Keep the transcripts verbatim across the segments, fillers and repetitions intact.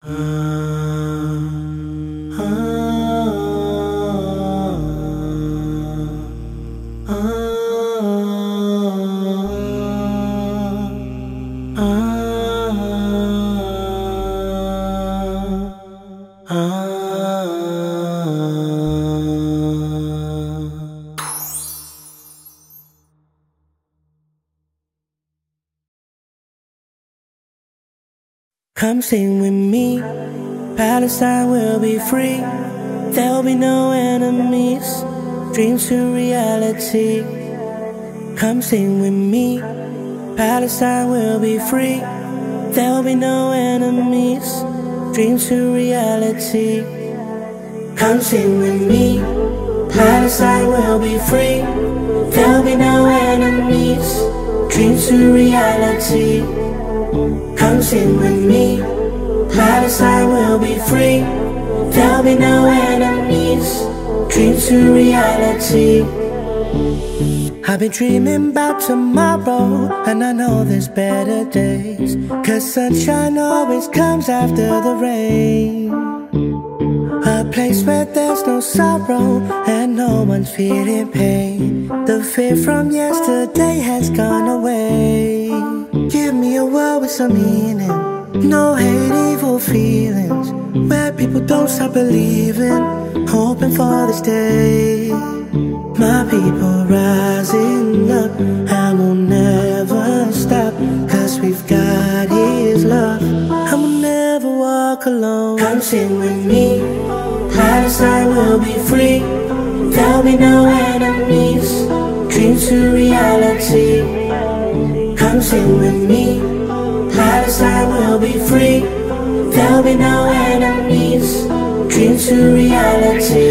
Come sing with me, Palestine will be free. There'll be no enemies, dreams to reality. Come sing with me, Palestine will be free. There'll be no enemies, dreams to reality. Come sing with me, Palestine will be free. There'll be no enemies, dreams to reality. Come sing with me, Palestine will be free. There'll be no enemies, dreams to reality. I've been dreaming about tomorrow, and I know there's better days, 'cause sunshine always comes after the rain. A place where there's no sorrow and no one's feeling pain. The fear from yesterday has gone away. Give me a world with some meaning, no hate, evil feelings, where people don't stop believing, hoping for this day. My people rising up and we'll never stop, 'cause we've got His love and we'll never walk alone. Come sing with me, Palestine will be free. There'll be no enemies, dreams to reality. Come sing with me, Palestine will be free. There'll be no enemies, dreams to reality.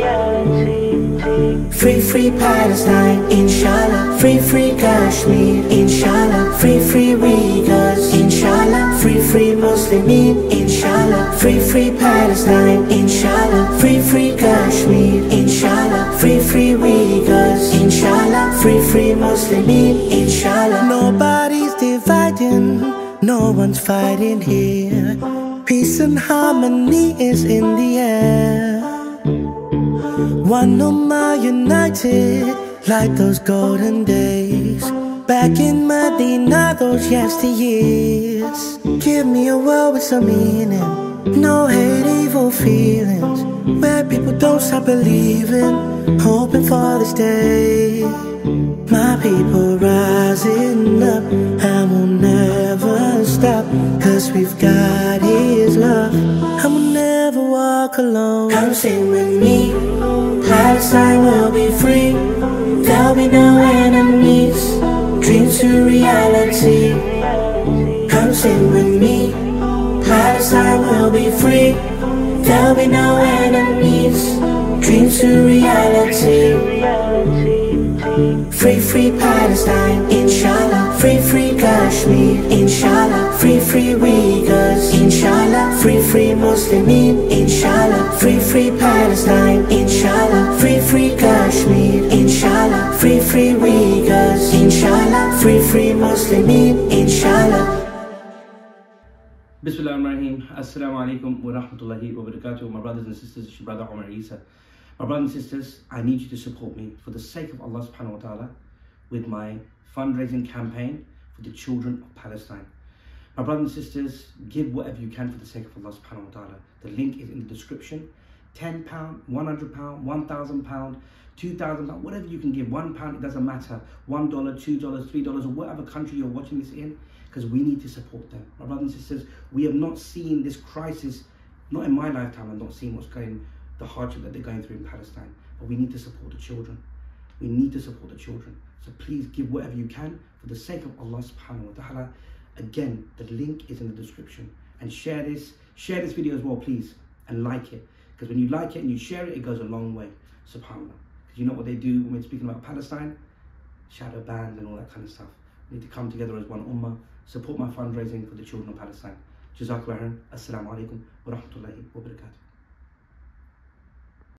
Free, free Palestine, inshallah. Free, free Kashmir, inshallah. Free, free Uyghurs, inshallah. Free, free Muslimin, inshallah. Free, free Palestine, inshallah. Free, free Kashmir, inshallah. Free, free Uyghurs, inshallah. Free, free Muslimin, inshallah. Nobody's dividing, no one's fighting here. Peace and harmony is in the air. One Ummah united, like those golden days back in Medina, those yesteryears. Give me a world with some meaning, no hate, evil feelings, where people don't stop believing, hoping for this day. My people rising up and we'll never stop, 'cause we've got His love and we'll never walk alone. Come sing with me, Palestine will be free. There'll be no enemies, dreams to reality. Come sing with me, Palestine will be free. There'll be no enemies, dreams to reality. Free, free Palestine, inshallah. Free, free Kashmir, inshallah. Free, free Uyghurs, inshallah. Free, free Muslimin, inshallah. Free, free Palestine, inshallah. Free, free Kashmir, inshallah. Free, free Uyghurs, inshallah. Free, free Muslimin, inshallah. Bismillahirrahmanirrahim. Assalamu alaikum wa rahmatullahi wa barakatuh. My brothers and sisters, it's your brother Omar Isa. My brothers and sisters, I need you to support me for the sake of Allah subhanahu wa ta'ala with my fundraising campaign for the children of Palestine. My brothers and sisters, give whatever you can for the sake of Allah subhanahu wa ta'ala. The link is in the description. ten pounds, one hundred pounds, one thousand pounds, two thousand pounds, whatever you can give. one pound, it doesn't matter. one dollar, two dollars, three dollars, or whatever country you're watching this in, because we need to support them. My brothers and sisters, we have not seen this crisis, not in my lifetime, I've not seen what's going, the hardship that they're going through in Palestine. But we need to support the children. We need to support the children. So please give whatever you can for the sake of Allah subhanahu wa ta'ala. Again, the link is in the description. And share this, share this video as well, please, and like it. Because when you like it and you share it, it goes a long way, subhanAllah. Because you know what they do when we're speaking about Palestine? Shadow bans and all that kind of stuff. We need to come together as one ummah, support my fundraising for the children of Palestine. Jazakallah khairan. Assalamu alaikum wa rahmatullahi wa barakatuh.